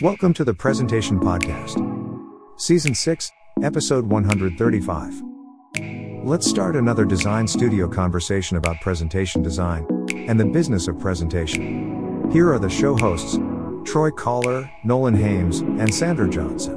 Welcome to the Presentation Podcast, Season 6, Episode 135. Let's start another design studio conversation about presentation design and the business of presentation. Here are the show hosts, Troy Collar, Nolan Hames, and Sandra Johnson.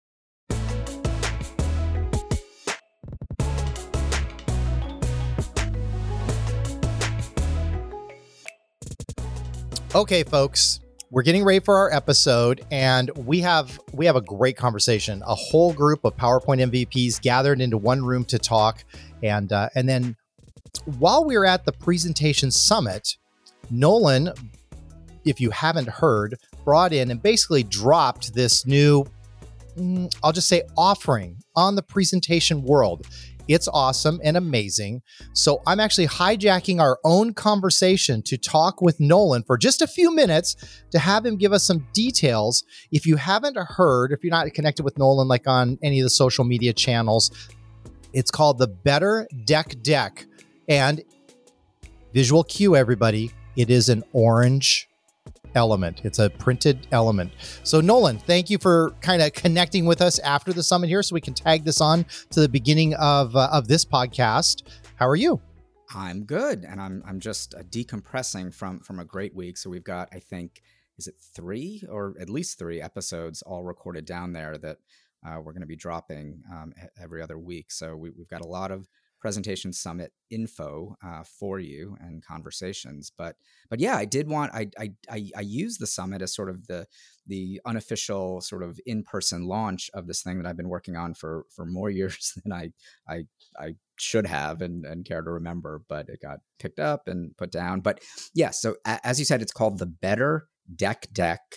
Okay, folks, we're getting ready for our episode, and we have a great conversation. A whole group of PowerPoint MVPs gathered into one room to talk, and then while we were at the presentation summit, Nolan, if you haven't heard, brought in and basically dropped this new, I'll just say, offering on the presentation world. It's awesome and amazing. So I'm actually hijacking our own conversation to talk with Nolan for just a few minutes to have him give us some details. If you haven't heard, if you're not connected with Nolan, like on any of the social media channels, it's called the Better Deck. And visual cue, everybody, it is an orange element. It's a printed element. So Nolan, thank you for kind of connecting with us after the summit here so we can tag this on to the beginning of this podcast. How are you? I'm good. And I'm just decompressing from a great week. So we've got, I think, is it 3 or at least 3 episodes all recorded down there that we're going to be dropping every other week. So we've got a lot of Presentation Summit info for you and conversations, but yeah, I did want I use the summit as sort of the unofficial sort of in-person launch of this thing that I've been working on for more years than I should have and care to remember, but it got picked up and put down. But yeah, so as you said, it's called the Better Deck.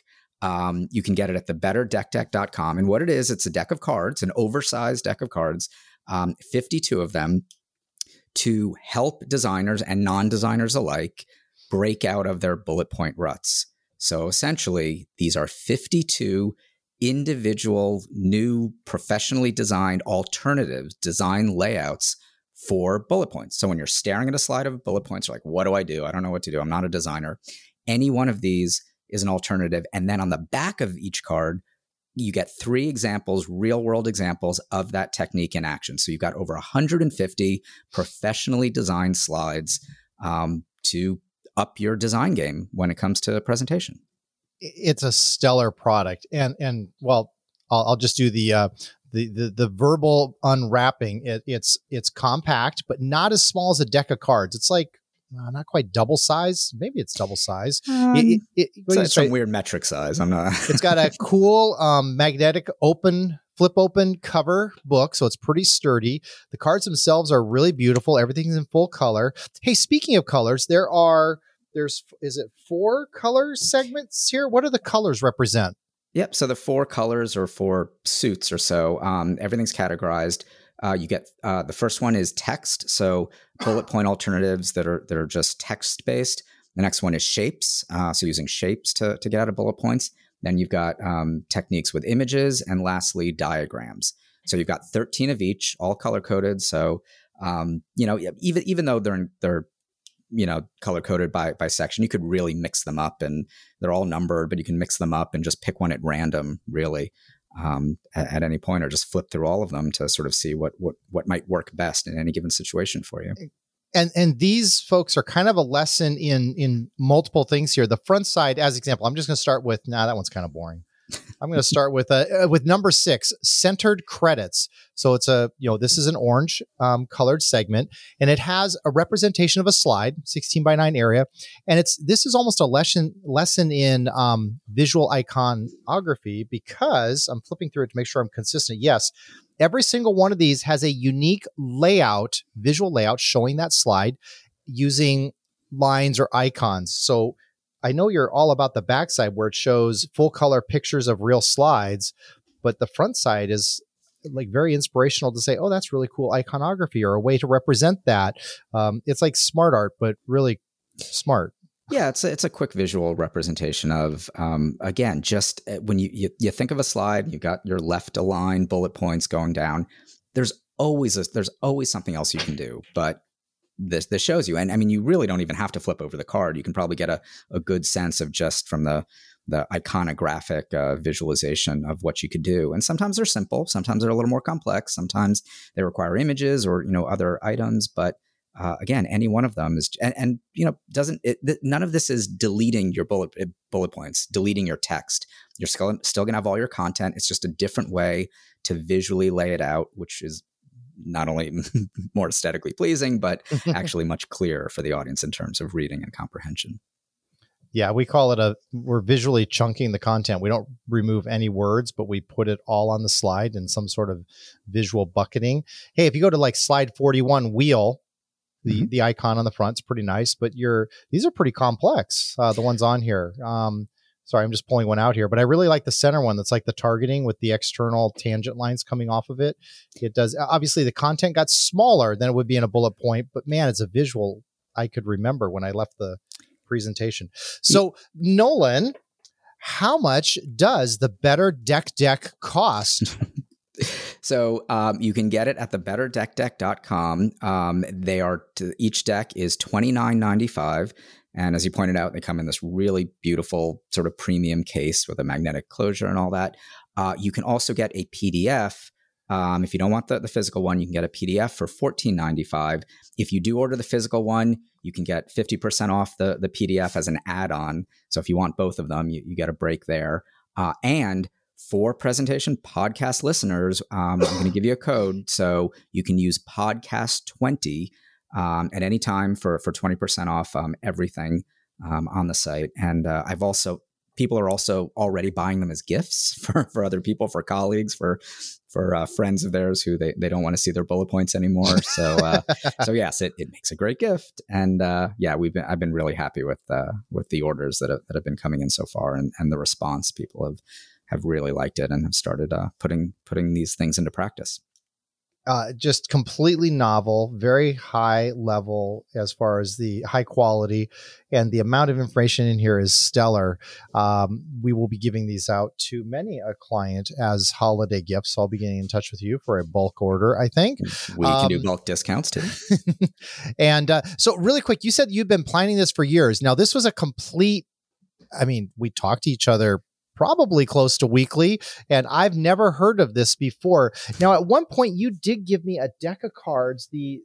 You can get it at thebetterdeck.com, and what it is, it's a deck of cards, an oversized deck of cards, 52 of them, to help designers and non-designers alike break out of their bullet point ruts. So essentially, these are 52 individual, new, professionally designed alternatives, design layouts for bullet points. So when you're staring at a slide of bullet points, you're like, what do? I don't know what to do. I'm not a designer. Any one of these is an alternative. And then on the back of each card, you get 3 examples, real world examples of that technique in action. So you've got over 150 professionally designed slides to up your design game when it comes to presentation. It's a stellar product. And well, I'll just do the verbal unwrapping. It's compact, but not as small as a deck of cards. It's like, not quite double size. Maybe it's double size. It's some weird metric size. I'm not. It's got a cool magnetic flip open cover book, so it's pretty sturdy. The cards themselves are really beautiful. Everything's in full color. Hey, speaking of colors, is it 4 color segments here? What do the colors represent? Yep. So the 4 colors or 4 suits or so. Everything's categorized. You get the first one is text, so bullet point alternatives that are just text based. The next one is shapes, so using shapes to get out of bullet points. Then you've got techniques with images, and lastly diagrams. So you've got 13 of each, all color coded. So even though they're color coded by section, you could really mix them up, and they're all numbered, but you can mix them up and just pick one at random, really. At any point, or just flip through all of them to sort of see what might work best in any given situation for you. And these folks are kind of a lesson in multiple things here. The front side, as example, I'm just going to start with, that one's kind of boring. I'm going to start with number 6, centered credits. So it's this is an orange colored segment, and it has a representation of a slide, 16 by 9 area. And this is almost a lesson in visual iconography, because I'm flipping through it to make sure I'm consistent. Yes, every single one of these has a unique layout, visual layout showing that slide using lines or icons. So I know you're all about the backside where it shows full color pictures of real slides, but the front side is like very inspirational to say, oh, that's really cool iconography or a way to represent that. It's like smart art, but really smart. Yeah, it's a quick visual representation of, again, just when you think of a slide, you've got your left aligned bullet points going down. There's always something else you can do, but this shows you. And I mean, you really don't even have to flip over the card. You can probably get a good sense of just from the iconographic visualization of what you could do. And sometimes they're simple, sometimes they're a little more complex, sometimes they require images or, other items. But again, any one of them is, and none of this is deleting your bullet points, deleting your text. You're still going to have all your content. It's just a different way to visually lay it out, which is not only more aesthetically pleasing, but actually much clearer for the audience in terms of reading and comprehension. Yeah, we call it we're visually chunking the content. We don't remove any words, but we put it all on the slide in some sort of visual bucketing. Hey, if you go to like slide 41 wheel, the icon on the front is pretty nice, but these are pretty complex. The ones on here. Sorry, I'm just pulling one out here, but I really like the center one. That's like the targeting with the external tangent lines coming off of it. It does. Obviously, the content got smaller than it would be in a bullet point, but man, it's a visual I could remember when I left the presentation. So, Nolan, how much does the Better Deck cost? So you can get it at thebetterdeckdeck.com. Each deck is $29.95. And as you pointed out, they come in this really beautiful sort of premium case with a magnetic closure and all that. You can also get a PDF. If you don't want the physical one, you can get a PDF for $14.95. If you do order the physical one, you can get 50% off the PDF as an add-on. So if you want both of them, you get a break there. And for Presentation Podcast listeners, I'm going to give you a code. So you can use podcast20 at any time for 20% off everything on the site. And people are also already buying them as gifts for other people, for colleagues, for friends of theirs who they don't want to see their bullet points anymore. So yes, it makes a great gift. And I've been really happy with the orders that have been coming in so far, and the response. People have really liked it and have started putting these things into practice. Just completely novel, very high level as far as the high quality, and the amount of information in here is stellar. We will be giving these out to many a client as holiday gifts. So I'll be getting in touch with you for a bulk order, I think. We can do bulk discounts too. And so really quick, you said you've been planning this for years. Now, this was we talked to each other probably close to weekly, and I've never heard of this before. Now, at one point, you did give me a deck of cards. They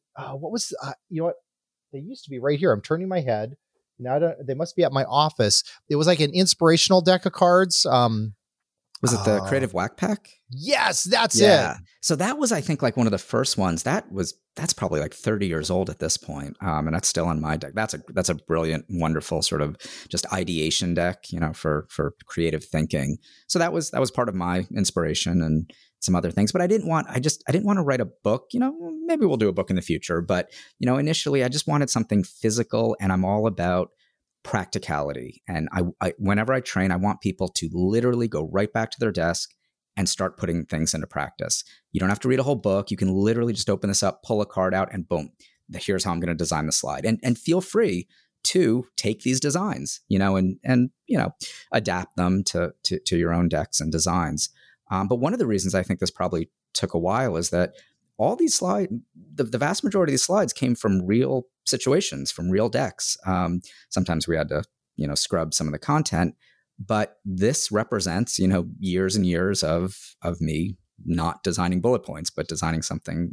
used to be right here. I'm turning my head. Now they must be at my office. It was like an inspirational deck of cards. Was it the Creative Whack Pack? Yes, that's it. So that was, I think, like one of the first ones. That's probably like 30 years old at this point. And that's still on my deck. That's a brilliant, wonderful sort of just ideation deck, for creative thinking. So that was part of my inspiration and some other things. But I didn't want to write a book. Maybe we'll do a book in the future. But, initially I just wanted something physical, and I'm all about practicality. And I whenever I train, I want people to literally go right back to their desk and start putting things into practice. You don't have to read a whole book. You can literally just open this up, pull a card out, and boom, here's how I'm going to design the slide. And feel free to take these designs, and adapt them to your own decks and designs. But one of the reasons I think this probably took a while is that all these slides, the vast majority of these slides came from real situations, from real decks. Sometimes we had to, scrub some of the content, but this represents, years and years of me not designing bullet points, but designing something,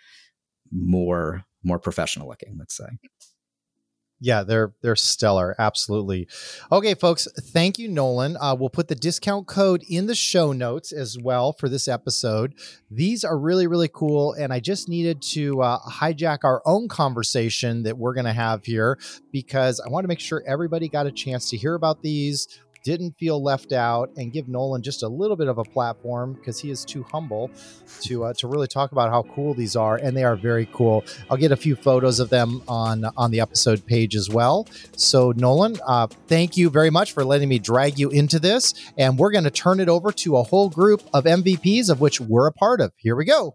more professional looking, let's say. Yeah, they're stellar. Absolutely. Okay, folks, thank you, Nolan. We'll put the discount code in the show notes as well for this episode. These are really, really cool. And I just needed to hijack our own conversation that we're going to have here, because I want to make sure everybody got a chance to hear about these, didn't feel left out, and give Nolan just a little bit of a platform, because he is too humble to really talk about how cool these are. And they are very cool. I'll get a few photos of them on the episode page as well. So Nolan, thank you very much for letting me drag you into this. And we're going to turn it over to a whole group of MVPs, of which we're a part of. Here we go.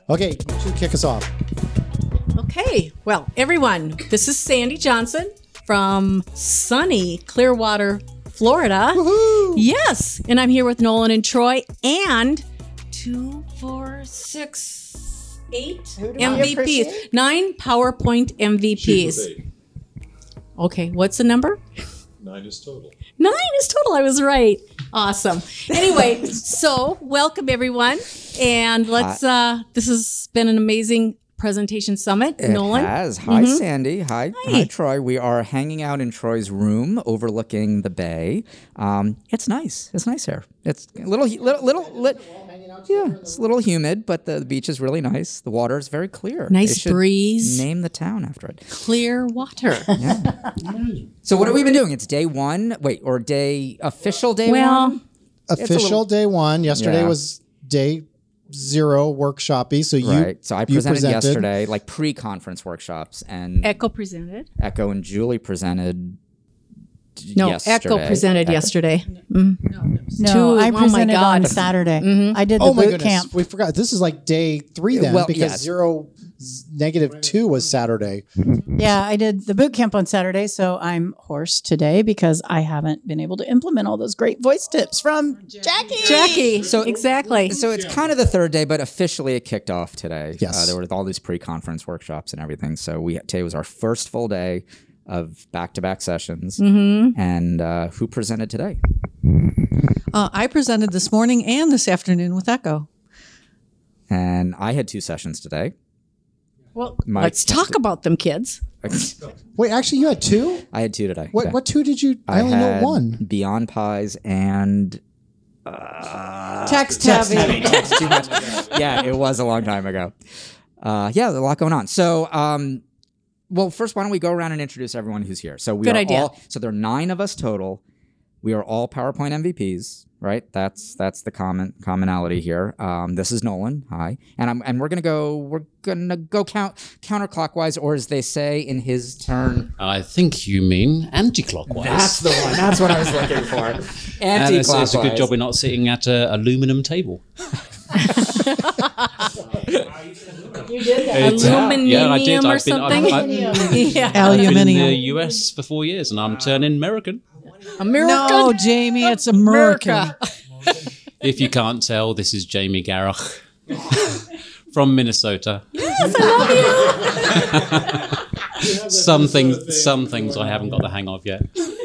Okay, you two kick us off. Okay, well, everyone, this is Sandy Johnson from sunny Clearwater, Florida. Woohoo! Yes, and I'm here with Nolan and Troy and 2, 4, 6, 8 MVPs, 9 PowerPoint MVPs. Okay, what's the number? 9 is total. 9 is total. I was right. Awesome. Anyway, so welcome everyone, and let's. This has been an amazing presentation summit. Nolan. It has. Hi, Sandy. Hi, Troy. We are hanging out in Troy's room overlooking the bay. It's nice. It's nice here. It's a little yeah, it's a little humid, but the beach is really nice. The water is very clear. Nice They should breeze. Name the town after it. Clear water. So what have we been doing? It's day one. Wait, or official day Well, one? Official day one. Yesterday Yeah. was day 0 workshopy. So Right. So I you presented yesterday, like pre-conference workshops, and Echo presented. Echo and Julie presented No, yesterday. Echo presented yesterday. No, Two- I oh my presented on God. Saturday. I did the Oh my boot goodness. camp. We forgot. This is like day 3 then Well, because yes. 0, -2 was Saturday. Yeah, I did the boot camp on Saturday, so I'm hoarse today because I haven't been able to implement all those great voice tips from Jackie. So exactly. So it's kind of the third day, but officially it kicked off today. Yes. There were all these pre-conference workshops and everything. So today was our first full day of back-to-back sessions. And who presented today? I presented this morning and this afternoon with Echo. And I had 2 sessions today. Well, Mike let's talk about them, kids. Wait, actually, you had 2? I had 2 today. What? Yeah. What 2 did you? I only know had 1. Beyond Pies and Text heavy. Text too much. Yeah, it was a long time ago. Yeah, there's a lot going on. So, well, first, why don't we go around and introduce everyone who's here? So Good idea. So there are 9 of us total. We are all PowerPoint MVPs, right? That's the commonality here. This is Nolan. Hi, and we're gonna go counterclockwise, or as they say in his turn. I think you mean anti-clockwise. That's the one. That's what I was looking for. And it's Anti-clockwise. a good job we're not sitting at an aluminum table. You did that. Aluminium Yeah, I did. or I've been, something. I've yeah. been in the Aluminium. US for 4 years, and I'm turning American. American. No, Jamie, it's American. If you can't tell, this is Jamie Garroch from Minnesota. Yes, I love you. Some things I haven't got the hang of yet.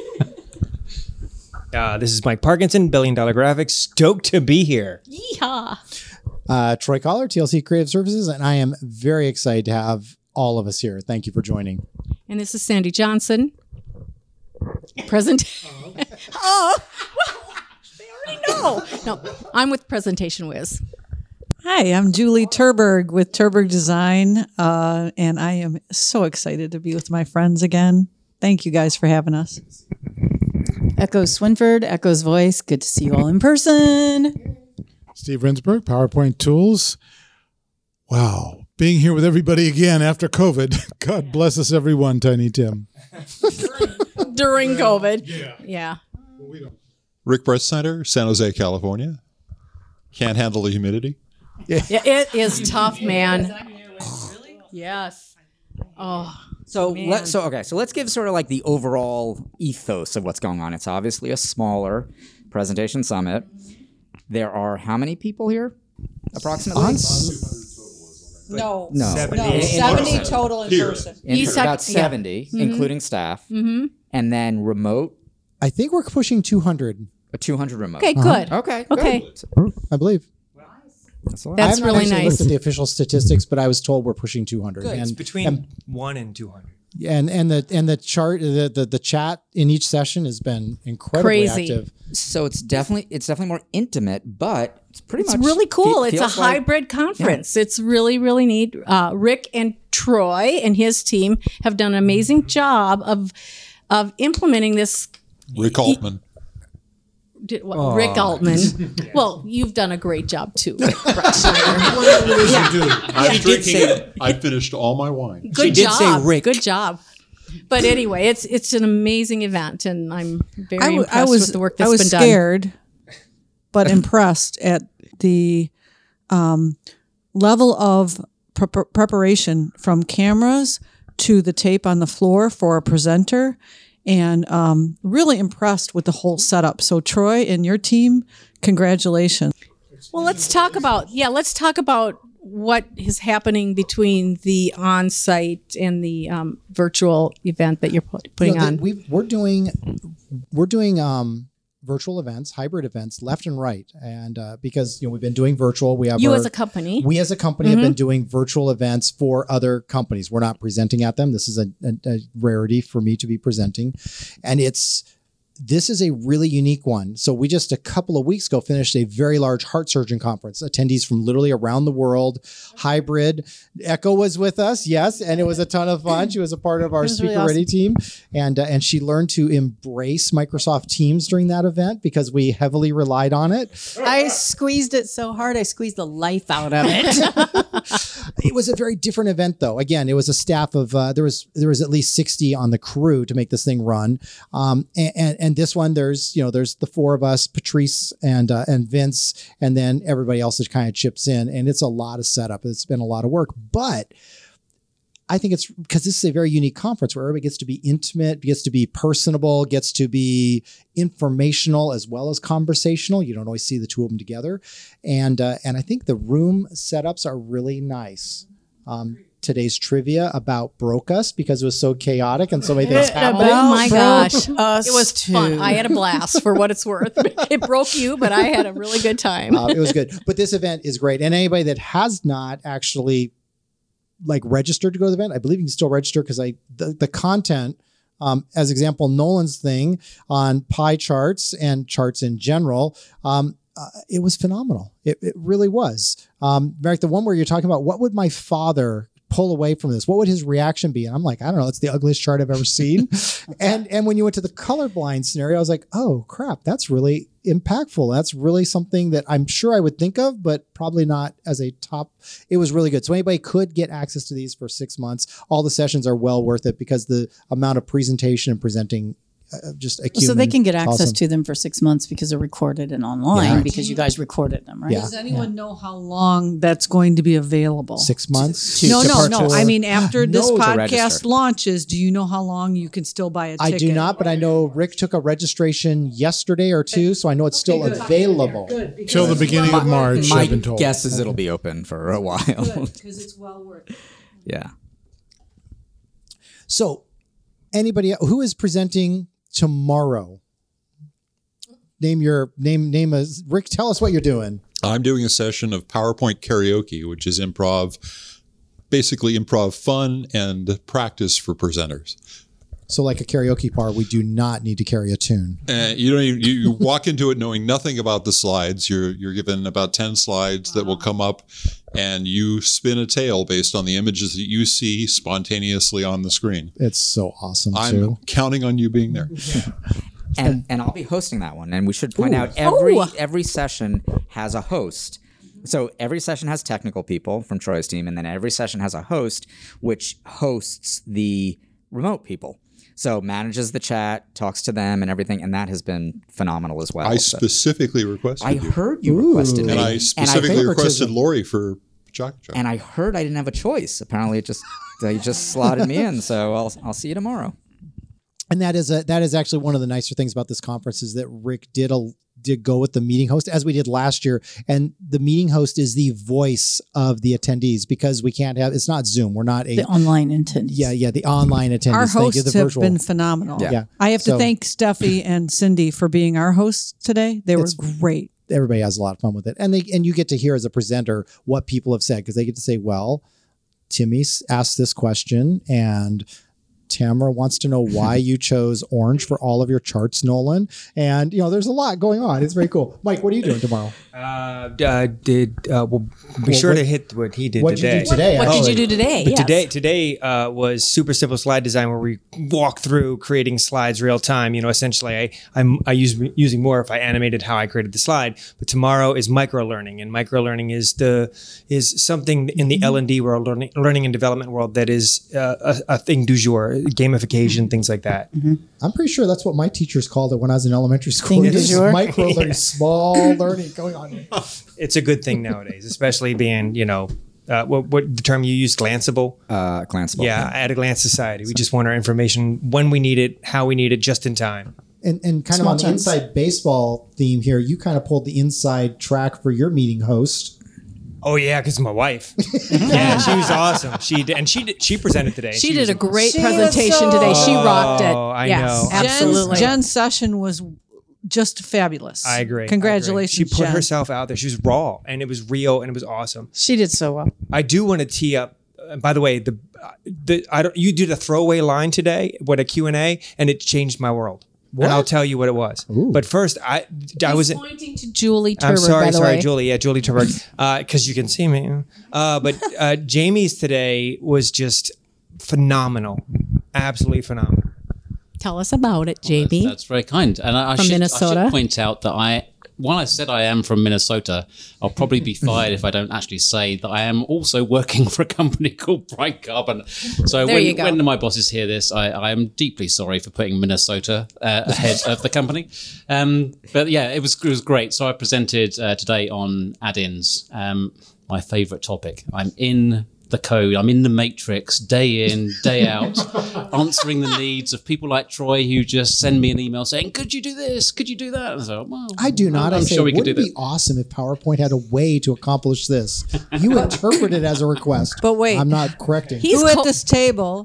This is Mike Parkinson, $1 Billion Graphics. Stoked to be here. Yeehaw. Troy Collar, TLC Creative Services, and I am very excited to have all of us here. Thank you for joining. And this is Sandy Johnson. Present. Oh, well, they already know. No, I'm with Presentation Wiz. Hi, I'm Julie Turberg with Turberg Design, and I am so excited to be with my friends again. Thank you guys for having us. Echo Swinford, Echo's voice. Good to see you all in person. Steve Rinsberg, PowerPoint Tools. Wow. Being here with everybody again after COVID. God bless us, everyone, Tiny Tim. During COVID. Yeah. Rick Brett Center, San Jose, California. Can't handle the humidity. Yeah, it is tough, man. Yes. Oh. So Man. let's give sort of like the overall ethos of what's going on. It's obviously a smaller presentation summit. There are how many people here? Approximately? No. 70 total in person. About 70, including staff. Mm-hmm. And then remote, I think we're pushing 200. a 200 remote. Okay, good. Okay. Okay. Good. I believe. That's a lot. That's I haven't really actually nice. looked at the official statistics, but I was told we're pushing 200. It's And, between 1 and 200. and the chart, the chat in each session has been incredibly Crazy. active. So it's definitely more intimate, but it's pretty It's much really cool. It's a feels like- hybrid conference. It's really, really neat. Rick and Troy and his team have done an amazing job of implementing this. Rick Altman. Rick Altman. Well, you've done a great job too. I finished all my wine. Good did job. say Rick. Good job. But anyway, it's an amazing event, and I'm very impressed I was with the work that's I was been done. scared, but impressed at the level of preparation from cameras to the tape on the floor for a presenter, and really impressed with the whole setup. So Troy and your team, congratulations. Well, let's talk about what is happening between the on-site and the virtual event that you're putting on. We're doing virtual events, hybrid events, left and right, and because we've been doing virtual, we have as a company. We as a company have been doing virtual events for other companies. We're not presenting at them. This is a rarity for me to be presenting, and this is a really unique one. So we just a couple of weeks ago finished a very large heart surgeon conference. Attendees from literally around the world, hybrid. Echo was with us, yes, and it was a ton of fun. She was a part of our Speaker Ready team, and she learned to embrace Microsoft Teams during that event because we heavily relied on it. I squeezed it so hard, I squeezed the life out of it. It was a very different event, though. Again, it was a staff of there was at least 60 on the crew to make this thing run, and this one there's the four of us, Patrice and Vince, and then everybody else that kind of chips in, and it's a lot of setup. It's been a lot of work, but I think it's because this is a very unique conference where everybody gets to be intimate, gets to be personable, gets to be informational as well as conversational. You don't always see the two of them together, and I think the room setups are really nice. Today's trivia about broke us because it was so chaotic and so many things happened. Oh my gosh. It was too. fun. I had a blast for what it's worth. It broke you, but I had a really good time. It was good. But this event is great. And anybody that has not actually registered to go to the event, I believe you can still register because the content, as example, Nolan's thing on pie charts and charts in general, it was phenomenal. It really was. Mark, the one where you're talking about what would my father pull away from this? What would his reaction be? And I'm like, I don't know. It's the ugliest chart I've ever seen. and when you went to the colorblind scenario, I was like, oh crap, that's really impactful. That's really something that I'm sure I would think of, but probably not as a top. It was really good. So anybody could get access to these for 6 months. All the sessions are well worth it because the amount of presentation and presenting so they can get access to them for 6 months because they're recorded and online because you guys recorded them, right? Yeah. Does anyone know how long that's going to be available? 6 months? No. I mean, after this podcast launches, do you know how long you can still buy a ticket? I do not, but I know Rick took a registration yesterday or two, so I know it's still available. Till the beginning of March, I've been told. My guess is it'll be open for a while. Because it's well worth it. Yeah. So anybody who is presenting tomorrow, name Rick, tell us what you're doing. I'm doing a session of PowerPoint karaoke, which is basically improv fun and practice for presenters. So like a karaoke bar, we do not need to carry a tune. You walk into it knowing nothing about the slides. You're given about 10 slides that will come up, and you spin a tale based on the images that you see spontaneously on the screen. It's so awesome. I'm counting on you being there. And I'll be hosting that one. And we should point out every session has a host. So every session has technical people from Troy's team, and then every session has a host, which hosts the remote people. So manages the chat, talks to them and everything, and that has been phenomenal as well. I specifically requested you. I heard you requested me. And I specifically requested Lori for Chaka Chaka. And I heard I didn't have a choice. Apparently they just slotted me in, so I'll see you tomorrow. And that is actually one of the nicer things about this conference is that Rick did go with the meeting host as we did last year. And the meeting host is the voice of the attendees because it's not Zoom. We're not the online attendees. Yeah. The online attendees. Our hosts have been phenomenal. Yeah. I have to thank Steffi and Cindy for being our hosts today. They were great. Everybody has a lot of fun with it. And you get to hear as a presenter what people have said because they get to say, well, Timmy asked this question and Tamara wants to know why you chose orange for all of your charts, Nolan. And, there's a lot going on. It's very cool. Mike, what are you doing tomorrow? Be sure to hit what he did today. What did you do today? What did you do today? But today was super simple slide design where we walk through creating slides real time. Essentially, I use using more if I animated how I created the slide. But tomorrow is micro learning, and micro learning is something in the L&D world, learning and development world that is a thing du jour. gamification, things like that. I'm pretty sure that's what my teachers called it when I was in elementary school. Thing It du is jour. micro learning, small learning going on here. It's a good thing nowadays, especially being, what the term you used, glanceable? Glanceable. Yeah, at a glance society. We just want our information when we need it, how we need it, just in time. And kind Small of on the chunks. inside baseball theme here, you kind of pulled the inside track for your meeting host. Oh yeah, because my wife. Yeah, she was awesome. She presented today. She did a great She was presentation so- today. She rocked it. Oh, I Yes, know. absolutely. Jen's session was just fabulous. I agree. Congratulations, She put Jen. herself out there. She was raw, and it was real, and it was awesome. She did so well. I do want to tee up. By the way, you did a throwaway line today with a Q&A, and it changed my world. What? And I'll tell you what it was. But first, I was. He's pointing to Julie Turber, I'm sorry, by the way. Julie. Yeah, Julie Turber. Because you can see me. But Jamie's today was just phenomenal. Absolutely phenomenal. Tell us about it, JB. That's very kind. And I From should Minnesota? point out that while I said I am from Minnesota, I'll probably be fired if I don't actually say that I am also working for a company called Bright Carbon. So There you go. when my bosses hear this, I am deeply sorry for putting Minnesota ahead of the company. But yeah, it was great. So I presented today on add-ins, my favorite topic. I'm in the code. I'm in the matrix day in, day out, answering the needs of people like Troy who just send me an email saying, could you do this? Could you do that? And so, well, I do not. I'm I say, sure we could wouldn't do it be that. awesome if PowerPoint had a way to accomplish this? You interpret it as a request. But wait. I'm not correcting. Who at this table?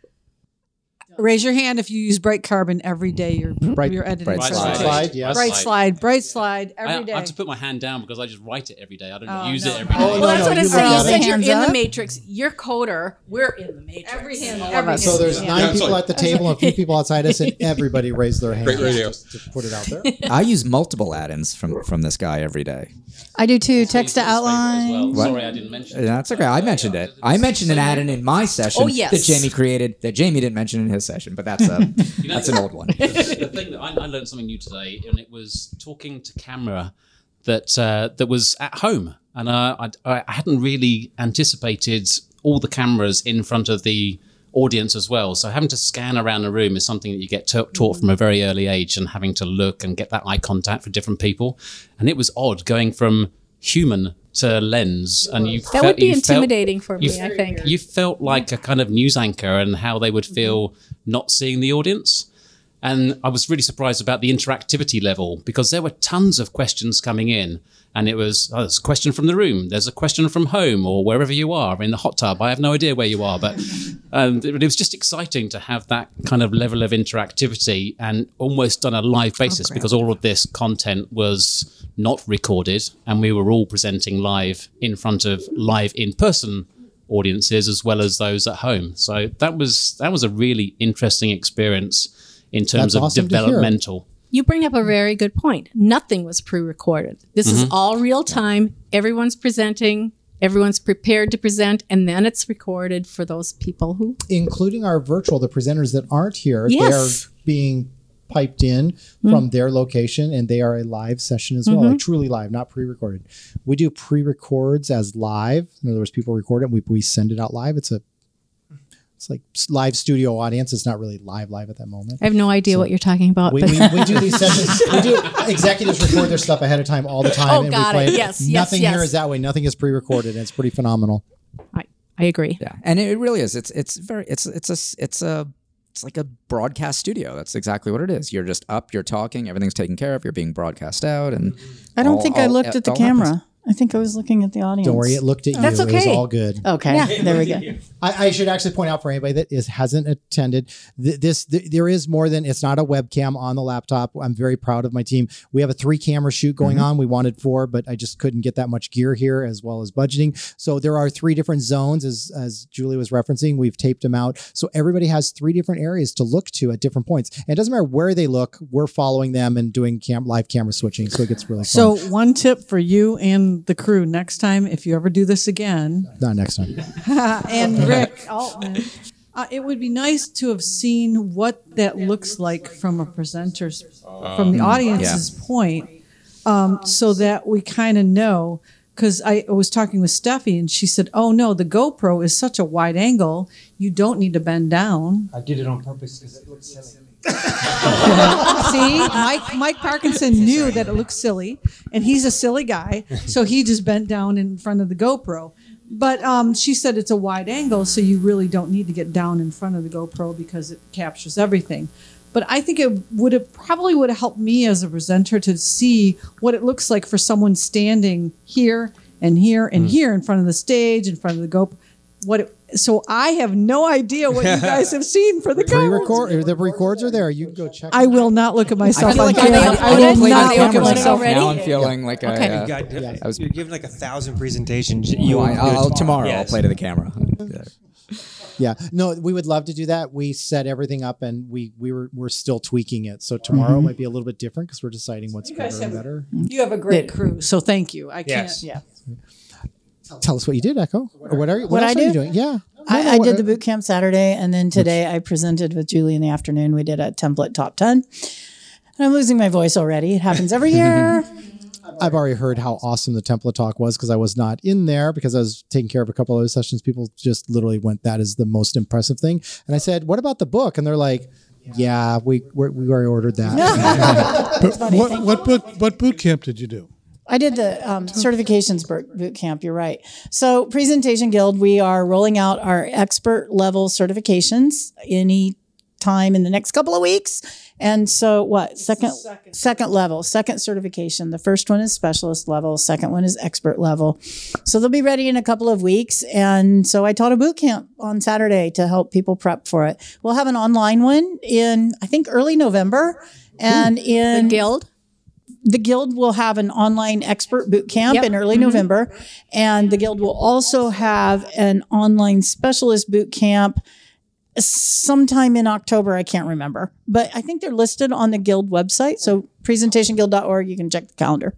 Raise your hand if you use Bright Carbon every day. You're editing. Bright presentation. Slide, yes. Bright slide every I day. have to put my hand down because I just write it every day. I don't Oh, use no. it every day. Oh, Well, no, that's no, what I you said. look You at said it. you're Hands in the up. matrix. You're coder. We're in the matrix. Every hand, All every of us. So there's Yeah. 9 Yeah, people sorry. at the table and a few people outside us, and everybody raised their hand. Great radio. Just to put it out there. I use multiple add-ins from this guy every day. I do too. Text to His favorite as well. outline. What? Sorry, I didn't mention it. That's okay. I mentioned it. I mentioned an add-in in my session Oh, yes. that Jamie created that Jamie didn't mention in his session, but that's that's an old one. The thing that I learned something new today, and it was talking to camera that was at home, and I hadn't really anticipated all the cameras in front of the audience as well. So having to scan around the room is something that you get taught from a very early age, and having to look and get that eye contact for different people. And it was odd going from human to lens, and That would be intimidating for me, I think. You felt like a kind of news anchor and how they would feel not seeing the audience. And I was really surprised about the interactivity level because there were tons of questions coming in. And it was, there's a question from the room, there's a question from home or wherever you are, in the hot tub. I have no idea where you are, but it was just exciting to have that kind of level of interactivity and almost on a live basis because all of this content was not recorded and we were all presenting live in front of live in-person audiences as well as those at home. So that was a really interesting experience in terms That's of awesome to hear. developmental. You bring up a very good point. Nothing was pre-recorded. This is all real time. Everyone's presenting. Everyone's prepared to present, and then it's recorded for those people who. Including our virtual, the presenters that aren't here, Yes. they're being piped in from their location, and they are a live session as well, like truly live, not pre-recorded. We do pre-records as live. In other words, people record it, and we send it out live. It's like live studio audience. It's not really live at that moment. I have no idea what you're talking about. We but do these sessions. Executives record their stuff ahead of time all the time. Oh, and got we play it. Yes, yes, Nothing yes. here is that way. Nothing is pre-recorded. And it's pretty phenomenal. I agree. Yeah, and it really is. It's like a broadcast studio. That's exactly what it is. You're just up, you're talking, everything's taken care of, you're being broadcast out, and I don't think I looked at the camera. I think I was looking at the audience. Don't worry, it looked at you. That's It was okay. all good. Okay, there we go. I should actually point out for anybody that hasn't attended, there is more than, it's not a webcam on the laptop. I'm very proud of my team. We have a 3-camera shoot going on. We wanted 4, but I just couldn't get that much gear here as well as budgeting. So there are 3 different zones as Julie was referencing. We've taped them out. So everybody has 3 different areas to look to at different points. And it doesn't matter where they look, we're following them and doing live camera switching. So it gets really fun. So one tip for you and the crew next time, if you ever do this again, Not next time. and Rick Altman, it would be nice to have seen what that looks like from a presenter's, from the audience's point, so that we kind of know. because I was talking with Steffi and she said, oh no, the GoPro is such a wide angle. You don't need to bend down. I did it on purpose because it looks silly. See, Mike Parkinson knew that it looked silly, and he's a silly guy, so he just bent down in front of the GoPro. But she said it's a wide angle, so you really don't need to get down in front of the GoPro because it captures everything. But I think it probably would have helped me as a presenter to see what it looks like for someone standing here and here and here in front of the stage, in front of the GoPro. So I have no idea what you guys have seen for the GoPro. The records are there. You can go check. I will not look at myself on like camera. I will not look at myself. Now I'm feeling like Okay. You're giving like 1,000 presentations. Tomorrow Yes. I'll play to the camera. Yeah, no, we would love to do that. We set everything up, and we're still tweaking it. So tomorrow might be a little bit different because we're deciding what's better and better. You have a great crew, so thank you. I can't. Yes. Yeah. Tell us what you did, Echo. Or what else I are do? you doing? Yeah, I did the boot camp Saturday, and then today I presented with Julie in the afternoon. We did a template top 10. And I'm losing my voice already. It happens every year. I've already heard how awesome the template talk was because I was not in there because I was taking care of a couple of other sessions. People just literally went, "That is the most impressive thing." And I said, "What about the book?" And they're like, "Yeah, we already ordered that." But what boot camp did you do? I did the certifications boot camp. You're right. So Presentation Guild, we are rolling out our expert level certifications any time in the next couple of weeks. And so second level, second certification. The first one is specialist level. Second one is expert level. So they'll be ready in a couple of weeks. And so I taught a boot camp on Saturday to help people prep for it. We'll have an online one in, I think, early November. And in the Guild will have an online expert boot camp in early November. And the Guild will also have an online specialist boot camp sometime in October. I can't remember, but I think they're listed on the Guild website. So presentationguild.org, you can check the calendar.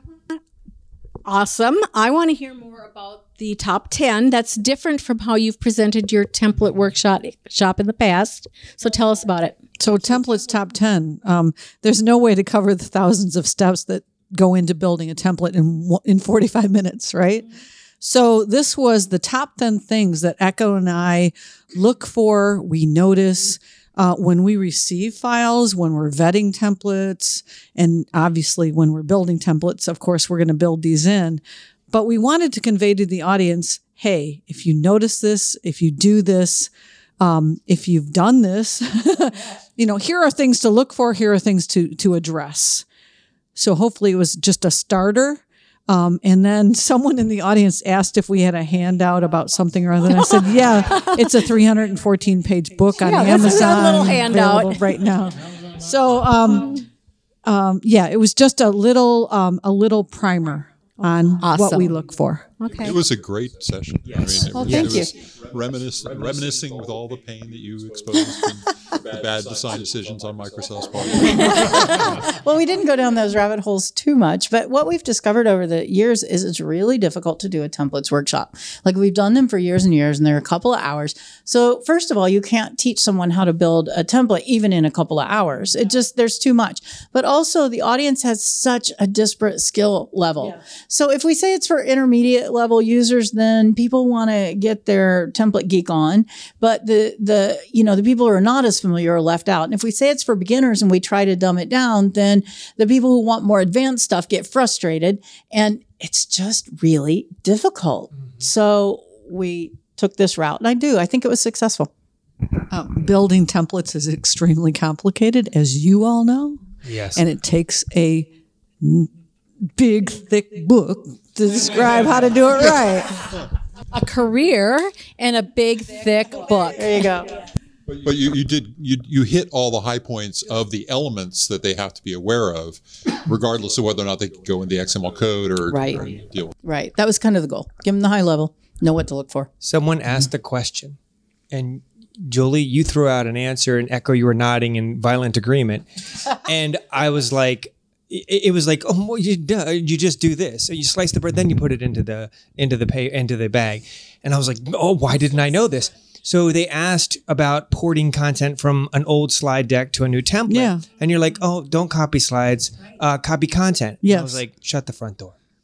Awesome. I want to hear more about the top 10. That's different from how you've presented your template workshop in the past. So tell us about it. So templates top 10. There's no way to cover the thousands of steps that go into building a template in 45 minutes, right? So this was the top 10 things that Echo and I look for, we notice when we receive files, when we're vetting templates, and obviously when we're building templates. Of course, we're going to build these in. But we wanted to convey to the audience, hey, if you notice this, if you do this, if you've done this, here are things to look for, here are things to address. So hopefully it was just a starter. And then someone in the audience asked if we had a handout about something or other. And I said, yeah, it's a 314-page book on Amazon. This is a little handout right now. So, it was just a little primer on what we look for. Okay. It was a great session. Yes. I mean, it was reminiscing with all the pain that you exposed and the bad design decisions on Microsoft's part. Well, we didn't go down those rabbit holes too much, but what we've discovered over the years is it's really difficult to do a templates workshop. Like we've done them for years and years, and they're a couple of hours. So first of all, you can't teach someone how to build a template even in a couple of hours. There's too much. But also the audience has such a disparate skill level. Yeah. So if we say it's for intermediate level users, then people want to get their template geek on, but the people who are not as familiar are left out. And if we say it's for beginners and we try to dumb it down, then the people who want more advanced stuff get frustrated, and it's just really difficult. So we took this route, and I think it was successful. Building templates is extremely complicated, as you all know. Yes. And it takes a big, thick book to describe how to do it right. A career and a big, thick book. There you go. But you hit all the high points of the elements that they have to be aware of, regardless of whether or not they can go in the XML code or deal with. Right. That was kind of the goal. Give them the high level, know what to look for. Someone asked a question, and Julie, you threw out an answer, and Echo, you were nodding in violent agreement. And I was like, it was like, oh, well, you just do this. So you slice the bread, then you put it into the bag. And I was like, oh, why didn't I know this? So they asked about porting content from an old slide deck to a new template. Yeah. And you're like, oh, don't copy slides, copy content. Yes. I was like, shut the front door.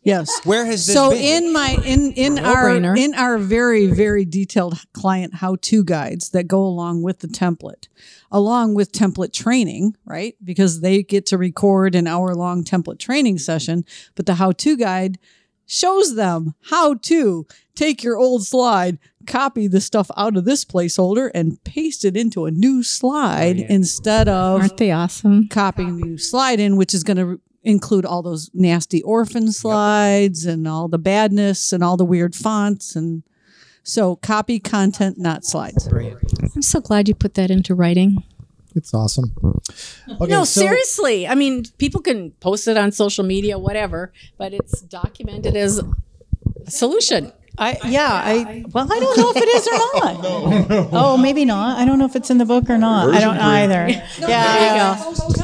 Yes. Where has this so been? in our very, very detailed client how-to guides that go along with the template, along with template training, right? Because they get to record an hour-long template training session, but the how-to guide shows them how to take your old slide, copy the stuff out of this placeholder, and paste it into a new slide instead of Aren't they awesome? copying the new slide in, which is going to include all those nasty orphan slides and all the badness and all the weird fonts. And so copy content, not slides. I'm so glad you put that into writing. It's awesome. Okay, No, so- seriously. I mean, people can post it on social media, whatever, but it's documented as a solution. I don't know if it is or not. Oh, maybe not. I don't know if it's in the book or not. I don't know either. Yeah.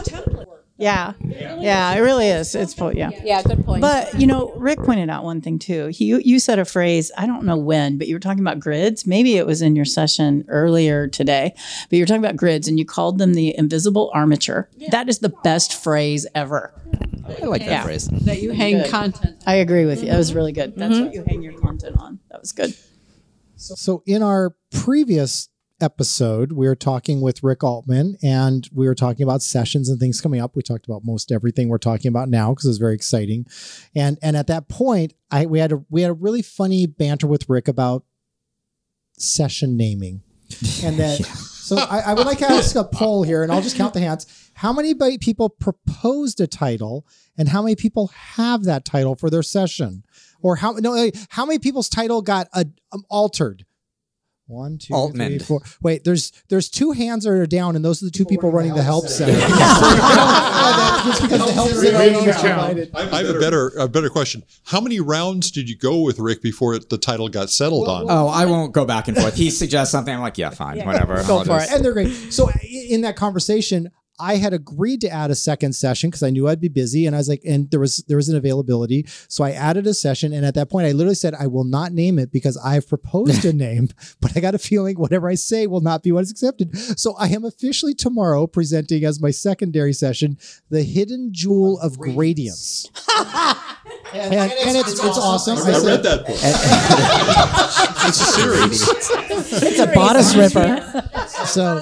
Yeah, it really is. Yeah, good point. But, Rick pointed out one thing too. You said a phrase, I don't know when, but you were talking about grids. Maybe it was in your session earlier today, but you were talking about grids and you called them the invisible armature. Yeah. That is the best phrase ever. I like that phrase. That you hang content. I agree with you. That was really good. That's what you hang your content on. That was good. So in our previous episode, we were talking with Rick Altman and we were talking about sessions and things coming up. We talked about most everything we're talking about now because it was very exciting. And at that point, we had a really funny banter with Rick about session naming. And that so I would like to ask a poll here, and I'll just count the hands. How many people proposed a title and how many people have that title for their session? Or how many people's title got altered? 1, 2, Altman. 3, 4. Wait, there's 2 hands that are down, and those are the 2 people running the help center. Just because the help center. I have a better question. How many rounds did you go with Rick before the title got settled on? Oh, I won't go back and forth. He suggests something. I'm like, yeah, fine, whatever. Go for it. And they're great. So in that conversation, I had agreed to add a second session because I knew I'd be busy, and I was like, and there was an availability, so I added a session. And at that point, I literally said, I will not name it because I've proposed a name, but I got a feeling whatever I say will not be what is accepted. So I am officially tomorrow presenting as my secondary session, the hidden jewel of gradients. and it's awesome. I read that book. It's a series. It's a bodice ripper. So.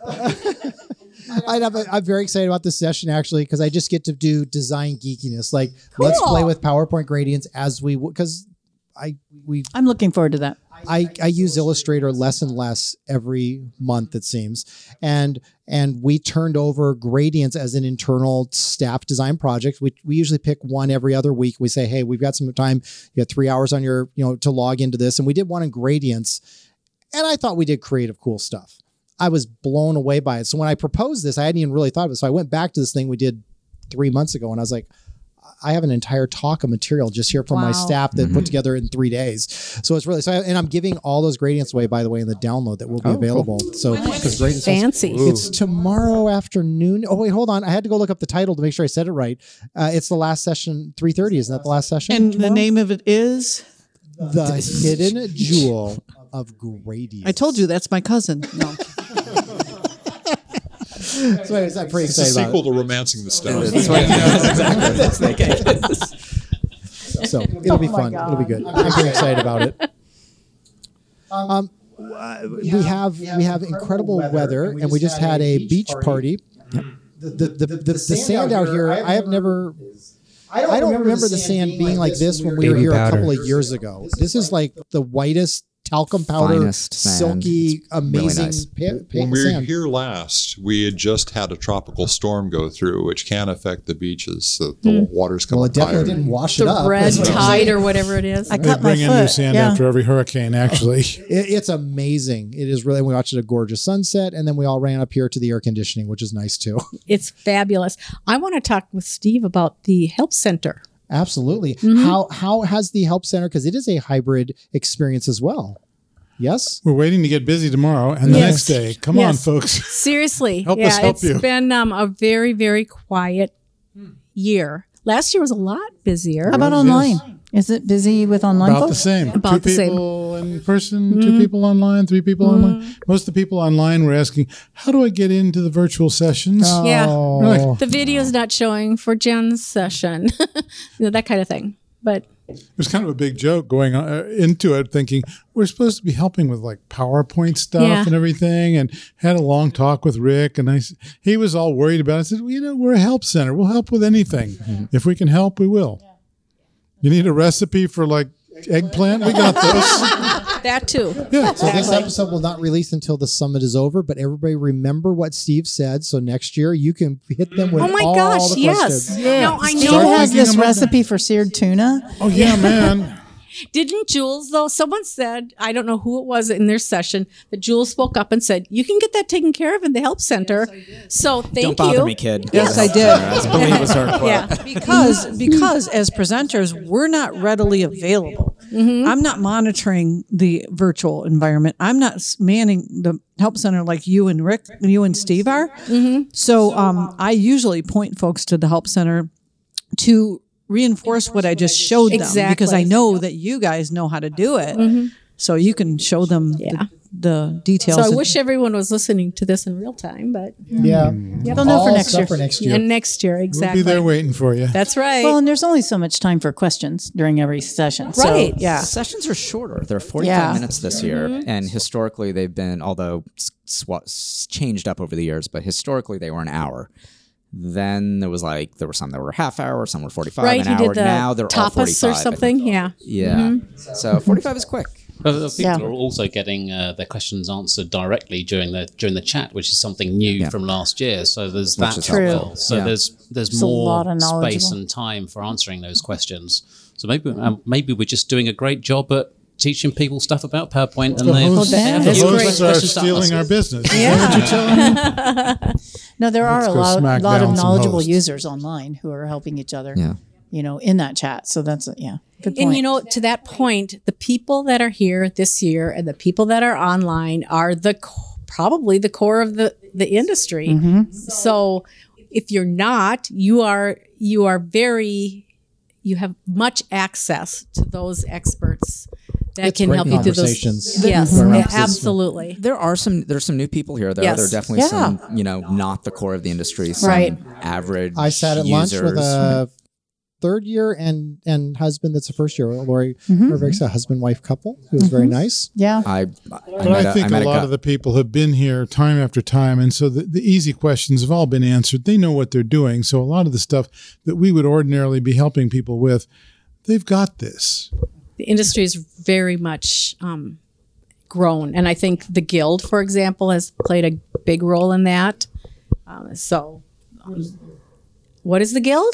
I'm very excited about this session actually because I just get to do design geekiness. Like, let's play with PowerPoint gradients as because I'm looking forward to that. I use Illustrator less and less every month, it seems, and we turned over gradients as an internal staff design project. We usually pick one every other week. We say, hey, we've got some time. You got 3 hours on your to log into this, and we did one in gradients, and I thought we did creative, cool stuff. I was blown away by it. So when I proposed this, I hadn't even really thought of it. So I went back to this thing we did 3 months ago, and I was like, I have an entire talk of material just here from my staff that put together in 3 days. So it's really, and I'm giving all those gradients away, by the way, in the download that will be available. Cool. So because gradients fancy. It's tomorrow afternoon. Oh wait, hold on. I had to go look up the title to make sure I said it right. It's the last session, 3:30. Isn't that the last session? And tomorrow? the name of it is? The Hidden Jewel of Gradients. I told you that's my cousin. No. So anyways, I'm pretty It's excited a sequel about to Romancing the Stone. That's exactly. So it'll be fun. It'll be good. I'm pretty excited about it. We have incredible weather, and we just had a beach party. The sand out here, I don't remember the sand being like this when we were here a couple of years ago. This is like the whitest talcum powder, finest sand. silky, amazing Really nice. When we were sand. here last, we had just had a tropical storm go through, which can affect the beaches. So the water's coming Well, it definitely higher. didn't wash it The up. red That's what I'm tide saying. or whatever it is. I They cut my bring in new foot. sand Yeah. after every hurricane, actually. It's amazing. It is really. We watched a gorgeous sunset, and then we all ran up here to the air conditioning, which is nice too. It's fabulous. I want to talk with Steve about the help center. Absolutely. How has the help center? Because it is a hybrid experience as well. Yes. We're waiting to get busy tomorrow and the next day. Come on, folks. Seriously. Help us help you. It's been a very, very quiet year. Last year was a lot busier. How about online? Is it busy with online About the folks? same. About the Two same. people in person, 2 people online, 3 people online. Most of the people online were asking, how do I get into the virtual sessions? Yeah. Oh. We're like, The video's not showing for Jen's session. That kind of thing. But It was kind of a big joke going into it, thinking we're supposed to be helping with like PowerPoint stuff and everything, and had a long talk with Rick, and he was all worried about it. I said, well, we're a help center. We'll help with anything. Mm-hmm. If we can help, we will. Yeah. You need a recipe for like eggplant? We got those. That too. Yeah. So this episode will not release until the summit is over, but everybody remember what Steve said. So next year you can hit them with all the questions. Yes. Yeah. No, I know. Steve has this recipe for seared tuna. Oh yeah, man. Didn't Jules, though, someone said, I don't know who it was in their session, that Jules spoke up and said, you can get that taken care of in the help center. Yes, so thank you. Don't bother me, kid. Yes, I did. I believe it was her quote. Yeah. Because as presenters, we're not readily available. Mm-hmm. I'm not monitoring the virtual environment. I'm not manning the help center like you and Rick, you and Steve are. Mm-hmm. So I usually point folks to the help center to reinforce what I just showed them, because I know that you guys know how to do it. Mm-hmm. So you can show them the details. So I wish everyone was listening to this in real time, but they'll know for next year. And next year, exactly. We'll be there waiting for you. That's right. Well, and there's only so much time for questions during every session. Right. So, yeah. Sessions are shorter. They're 45 minutes this year. Mm-hmm. And historically they've been, although changed up over the years, but historically they were an hour. Then there were some that were half hour, some were 45 an hour. Now they're all 45 or something. Yeah. Mm-hmm. So 45 is quick. But people are also getting their questions answered directly during the chat, which is something new from last year. So there's that. True. So there's more space and time for answering those questions. So maybe we're just doing a great job at teaching people stuff about PowerPoint, and the hosts are stealing our business. Is that what you're telling me? No, there are a lot of knowledgeable users online who are helping each other. Yeah. In that chat. So that's good point. And to that point, the people that are here this year and the people that are online are probably the core of the industry. Mm-hmm. So if you're not, you have much access to those experts that can help you through those. Yes, absolutely. There's some new people here though. Yes. There are definitely some, not the core of the industry. Some average I sat at lunch with a third year and husband that's a first year. Lori Hervig's a husband-wife couple. It was very nice. Yeah. I think a lot of the people have been here time after time, and so the easy questions have all been answered. They know what they're doing. So a lot of the stuff that we would ordinarily be helping people with, they've got this. The industry is very much grown. And I think the Guild, for example, has played a big role in that. What is the Guild?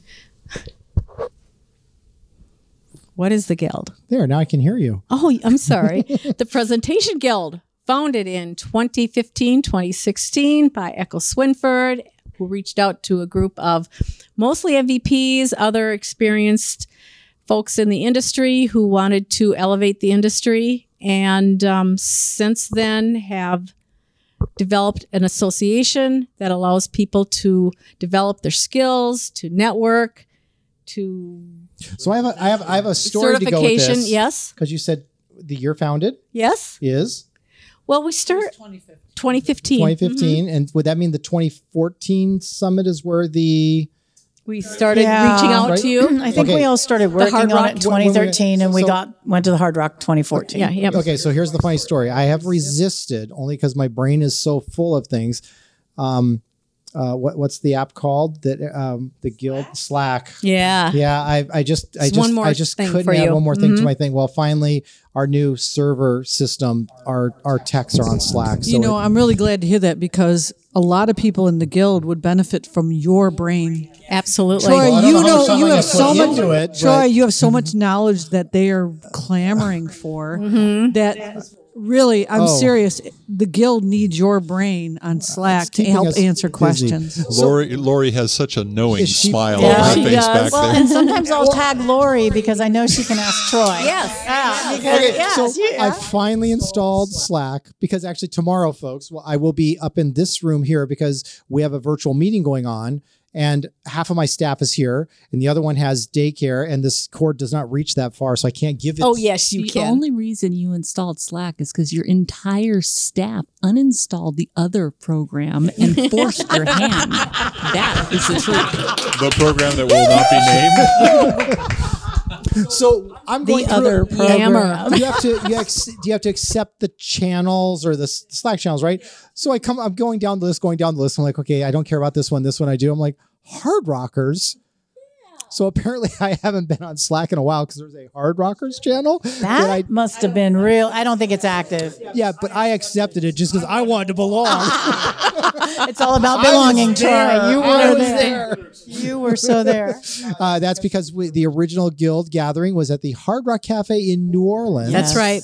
What is the Guild? There, now I can hear you. Oh, I'm sorry. The Presentation Guild, founded in 2015, 2016 by Echo Swinford, who reached out to a group of mostly MVPs, other experienced folks in the industry who wanted to elevate the industry, and since then have developed an association that allows people to develop their skills, to network, to So I have a story to go with this. Yes, because you said the year founded. Yes, is. Well, we start 2015. 2015, mm-hmm. And would that mean the 2014 summit is where we started reaching out to you? I think we all started working on it in 2013, and we went to the Hard Rock 2014. Yeah. Yep. Okay, so here's the funny story. I have resisted only because my brain is so full of things. What's the app called that the Guild Slack? Yeah. I just couldn't add one more thing to my thing. Well, finally, our new server system, our techs are on Slack. So I'm really glad to hear that, because a lot of people in the Guild would benefit from your brain. Absolutely. Troy, you have so much. Troy, you have so much knowledge that they are clamoring for that. Really, I'm serious. The Guild needs your brain on Slack to help answer questions. Lori has such a knowing smile on her face back there. And sometimes I'll tag Lori because I know she can ask Troy. Yes. I finally installed Slack because actually tomorrow, folks, I will be up in this room here because we have a virtual meeting going on. And half of my staff is here, and the other one has daycare, and this cord does not reach that far, so I can't give it. Oh, yes, you can. The only reason you installed Slack is because your entire staff uninstalled the other program and forced their hand. That is the truth. The program that will not be named. So I'm going The through other it. program. You have to accept the channels or the Slack channels, right? So I'm going down the list. I'm like, okay, I don't care about this one. This one I do. I'm like, Hard Rockers. So apparently I haven't been on Slack in a while because there's a Hard Rockers channel. That must have been real. I don't think it's active. Yeah, but I accepted it just because I wanted to belong. It's all about belonging, Troy. You I were was there. You were so there. That's because the original guild gathering was at the Hard Rock Cafe in New Orleans. That's right.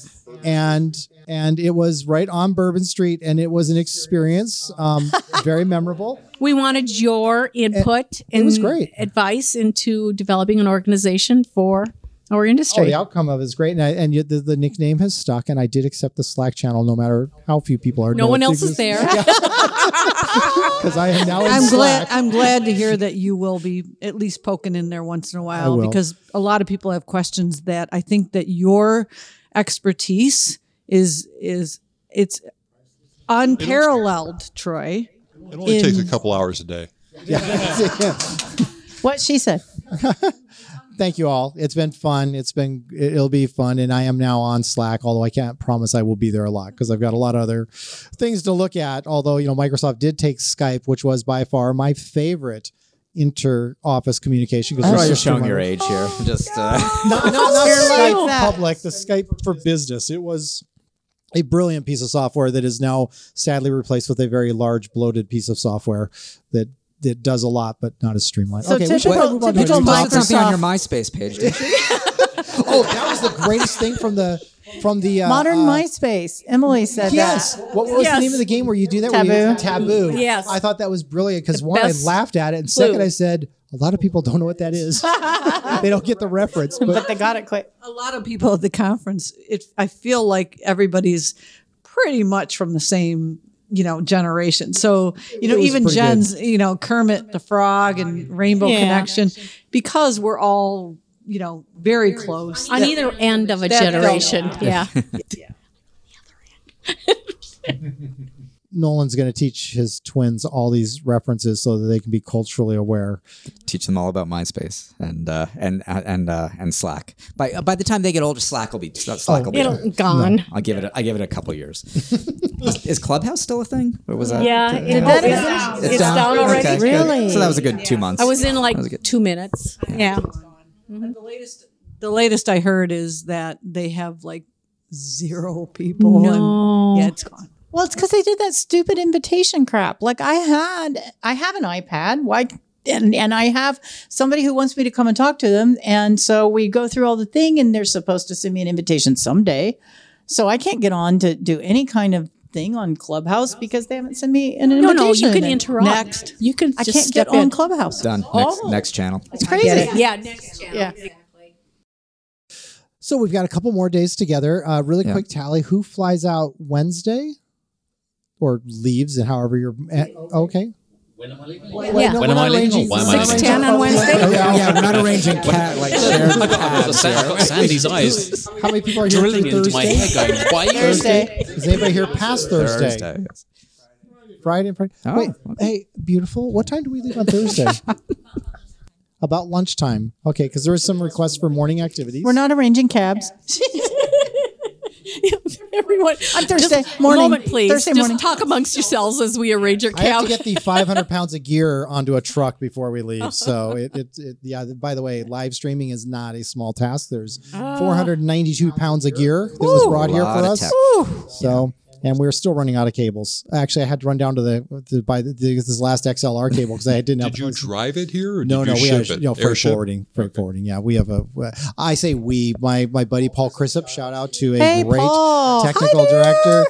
And it was right on Bourbon Street, and it was an experience, very memorable. We wanted your input and was great. advice into developing an organization for our industry. Oh, the outcome of it is great, and yet the nickname has stuck, and I did accept the Slack channel, no matter how few people are. No one else is there. Because I am now in Slack. I'm glad to hear that you will be at least poking in there once in a while, because a lot of people have questions that I think that your expertise is it's unparalleled, Troy. It only takes a couple hours a day. Yeah. What she said. Thank you all. It's been fun. It'll be fun. And I am now on Slack, although I can't promise I will be there a lot because I've got a lot of other things to look at. Although, Microsoft did take Skype, which was by far my favorite inter-office communication. Troy, you're showing your age here. Just not Skype public, the Skype for business. It was a brilliant piece of software that is now sadly replaced with a very large bloated piece of software that does a lot, but not as streamlined. So okay, typical you posted something on your MySpace page, didn't you? Oh, that was the greatest thing from the Modern MySpace. Emily said yes. that. What was the name of the game where you do that? Taboo. Taboo. Yes. I thought that was brilliant because one, I laughed at it, and second, I said, a lot of people don't know what that is. They don't get the reference, But they got it quick. A lot of people at the conference, I feel like everybody's pretty much from the same generation. So, even Jen's, Kermit the Frog and Rainbow Connection, because we're all, very close. On either end of a generation. Yeah. Nolan's going to teach his twins all these references so that they can be culturally aware. Teach them all about MySpace and Slack. By the time they get older, Slack will be gone. No, I give it a couple years. Is Clubhouse still a thing? Or was that? Yeah, it's down already. Okay, Really? good. So that was a good 2 months. I was in 2 minutes. Yeah. And the latest I heard is that they have 0 people. No. And, it's gone. Well, it's because they did that stupid invitation crap. I have an iPad. Why? And I have somebody who wants me to come and talk to them. And so we go through all the thing, and they're supposed to send me an invitation someday. So I can't get on to do any kind of thing on Clubhouse because they haven't sent me an invitation. No, you can interrupt. Next. You can I just can't get skip on it. Clubhouse. Done. Next channel. It's crazy. Yeah, next channel. Yeah. Exactly. So we've got a couple more days together. Really quick tally. Who flies out Wednesday? Or leaves, and however you're okay. When am I leaving? Yeah. When am I leaving? Or why am I leaving? 6:10 on Wednesday. Yeah, we're not arranging shared I've got Sandy's eyes How many people are here drilling through into my Thursday? head going, why? Thursday. Is anybody here past Thursday? yes. Friday and Friday. Oh, Wait, okay. hey, beautiful. What time do we leave on Thursday? About lunchtime. Okay, because there was some requests for morning activities. We're not arranging cabs. Everyone, On Thursday just morning. Moment, please. Thursday just morning. talk amongst yourselves as we arrange our I have cab. to get the 500 pounds of gear onto a truck before we leave. So yeah. By the way, live streaming is not a small task. There's 492 pounds of gear that was brought here for us. So, and we're still running out of cables. Actually, I had to run down to buy this last XLR cable because I didn't have. Did you drive it here? Or No, did we you have ship it? freight Airship? forwarding. Freight forwarding. Yeah, we have I say we. My buddy Paul Chrisup. Shout out to a Hey, great Paul. technical director.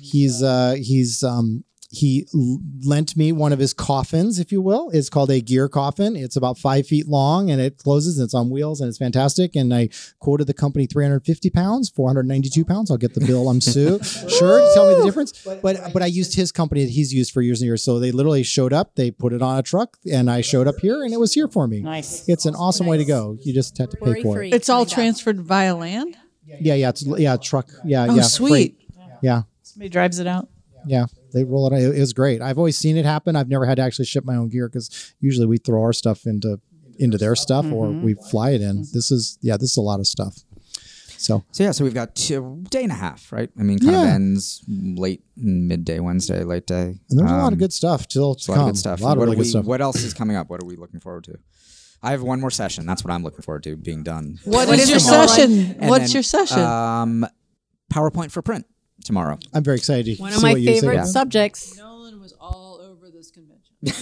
He lent me one of his coffins, if you will. It's called a gear coffin. It's about 5 feet long and it closes and it's on wheels and it's fantastic. And I quoted the company 350 pounds, 492 pounds. I'll get the bill. I'm sure to tell me the difference. But I used his company that he's used for years and years. So they literally showed up, they put it on a truck and I showed up here and it was here for me. Nice. It's an awesome way to go. You just have to pay Worry for free. it. It's all transferred via land? Yeah, truck. Yeah, Oh, yeah. sweet. Freight. Yeah. Somebody drives it out. Yeah, they roll it out. It was great. I've always seen it happen. I've never had to actually ship my own gear because usually we throw our stuff into into their stuff or we fly it in. This is a lot of stuff. So we've got a day and a half, right? I mean, kind of ends late midday Wednesday, late day. And there's a lot of good stuff still to come. A lot of good stuff. A lot of really good stuff. What else is coming up? What are we looking forward to? I have one more session. That's what I'm looking forward to being done. What is your session? What's your session? PowerPoint for print tomorrow. I'm very excited. One of my favorite subjects. Nolan was all over this convention.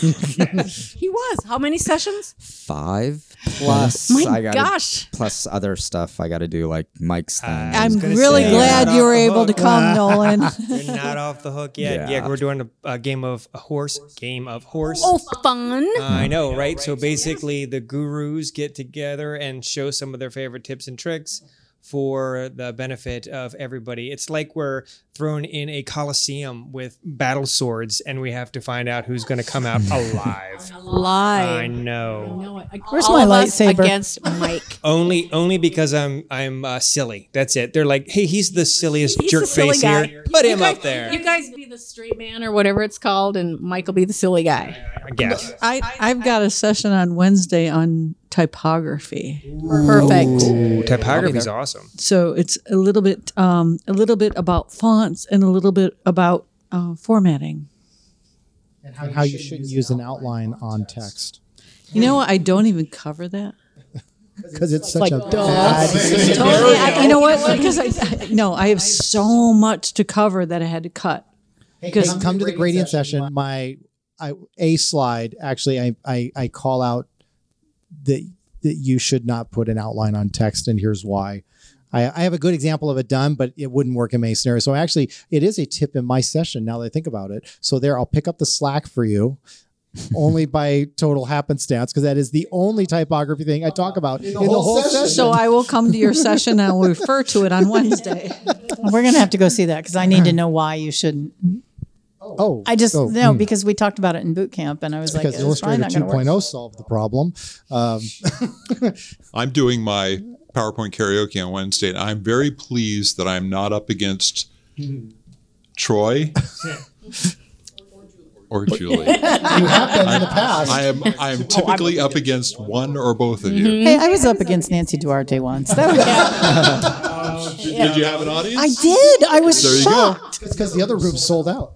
He was. How many sessions? 5 plus. Plus other stuff I got to do, like Mike's thing. I'm really glad you were able to come, Nolan. You're not off the hook yet. Yeah, we're doing a game of horse. Oh, fun! I know, right? So basically, the gurus get together and show some of their favorite tips and tricks for the benefit of everybody. It's like we're thrown in a coliseum with battle swords, and we have to find out who's going to come out alive. I know. Where's my lightsaber? Against Mike. Only because I'm silly. That's it. They're like, hey, he's the silliest jerk silly face guy. here. Put him up there. You guys be the straight man or whatever it's called, and Mike will be the silly guy. I guess. I've got a session on Wednesday on typography. Perfect. Ooh, typography is awesome. So it's a little bit about fonts and a little bit about formatting. And how you shouldn't use an outline on text. You know what? I don't even cover that. Because it's such a bad. You know what? Because I have so much to cover that I had to cut. Because come to the gradient session, a slide, actually, I call out that you should not put an outline on text, and here's why. I have a good example of it done, but it wouldn't work in my scenario. So actually, it is a tip in my session now that I think about it. So I'll pick up the slack for you. Only by total happenstance, because that is the only typography thing I talk about in the whole session. So I will come to your session and I will refer to it on Wednesday. We're going to have to go see that because I need to know why you shouldn't. Because we talked about it in boot camp, and I was because Illustrator 2.0 solved the problem. I'm doing my PowerPoint karaoke on Wednesday, and I'm very pleased that I'm not up against Troy or Julie. You have been in the past. I am typically up against one or both of you. Hey, I was up against Nancy Duarte once. That was Did you have an audience? I did. I was There you shocked. It's because the other room sold out.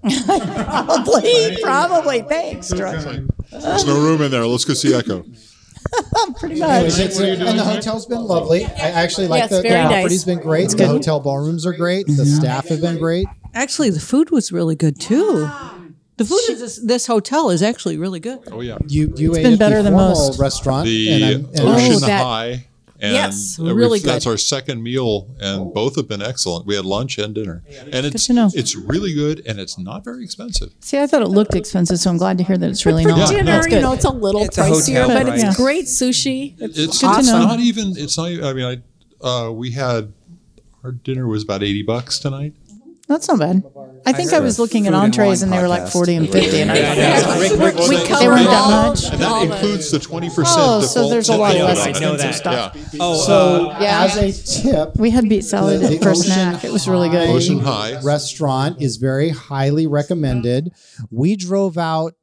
Probably. Thanks, Troy. There's no room in there. Let's go see Echo. Pretty much. And the hotel's been lovely. I actually like the very property's nice. been great. The hotel ballrooms are great. The staff have been great. Actually, the food was really good too. The food at this hotel is actually really good. Oh yeah, You ate been at better the than formal most. restaurant. the and Ocean that- High. And Yes, really good. That's our second meal, and both have been excellent. We had lunch and dinner, and it's to know. it's really good, and it's not very expensive. See, I thought it looked expensive, so I'm glad to hear that it's really not. Dinner, That's good. it's a little It's a pricier, hotel but price. it's great sushi. It's good to know. not even. It's not. I mean, we had our dinner was about $80 tonight. That's not bad. I think I was looking at Food and entrees Wine and they were like podcast. 40 and 50, and I thought Rick they covered weren't that all- much. And that all the- includes the 20% Oh, default. so there's a tip. lot I know less that. expensive Yeah. stuff. So Yeah. as a tip, We had beet salad the for a Ocean snack. It was really good. Ocean High. restaurant is very highly recommended. We drove out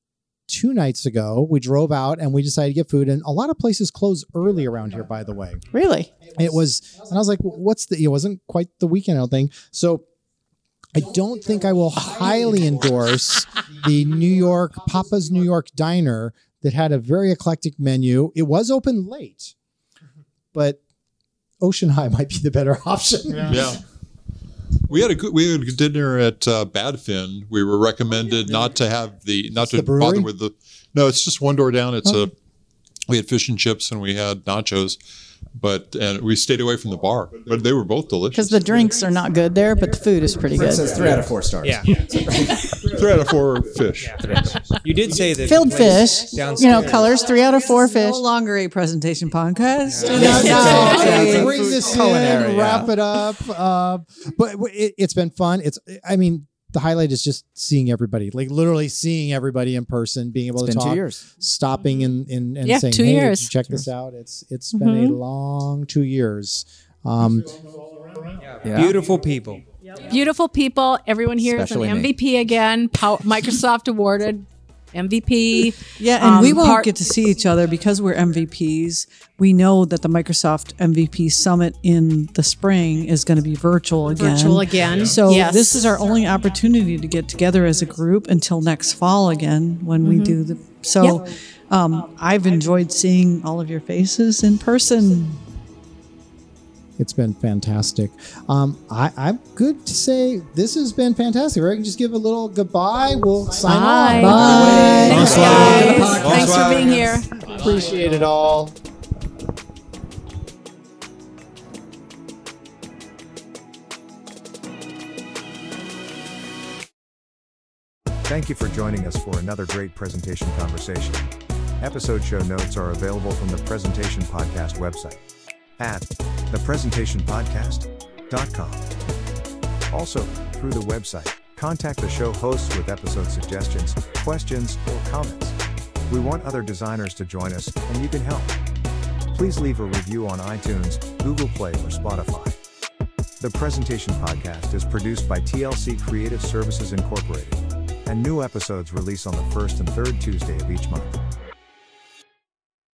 2 nights ago. We drove out and we decided to get food, and a lot of places close early around here, by the way. Really? It was, and I was like, what's the, it wasn't quite the weekend, I don't think. So I don't think I will highly endorse the Papa's New York Diner that had a very eclectic menu. It was open late, but Ocean High might be the better option. Yeah. We had a good dinner at Badfin. We were recommended not to the brewery? bother with the. No, it's just one door down. It's we had fish and chips and we had nachos, and we stayed away from the bar. But they were both delicious. Because the drinks are not good there, but the food is pretty It good. says 3 out of 4 stars. Yeah. 3 out of 4 fish. You did say that Filled the place fish, downstairs- colors, 3 out of 4 fish. No longer a presentation podcast. No, bring this culinary, in, wrap it up. But it's been fun. The highlight is just seeing everybody, like literally seeing everybody in person, being able to It's been talk, 2 years. stopping and Yeah, saying, 2 hey, years. did you check this out. It's been a long 2 years. Beautiful people. Beautiful people. Everyone here is Especially an me. MVP again. Microsoft awarded. MVP. Yeah, and we won't get to see each other because we're MVPs. We know that the Microsoft MVP Summit in the spring is going to be virtual again. So this is our only opportunity to get together as a group until next fall again when we do the. So I've enjoyed seeing all of your faces in person. It's been fantastic. I'm good to say this has been fantastic. Right? Just give a little goodbye. We'll sign off. Bye. Thanks, guys. Thanks for being here. Appreciate it all. Thank you for joining us for another great presentation conversation. Episode show notes are available from the Presentation Podcast website at thepresentationpodcast.com. Also, through the website, contact the show hosts with episode suggestions, questions, or comments. We want other designers to join us, and you can help. Please leave a review on iTunes, Google Play, or Spotify. The Presentation Podcast is produced by TLC Creative Services Incorporated, and new episodes release on the first and third Tuesday of each month.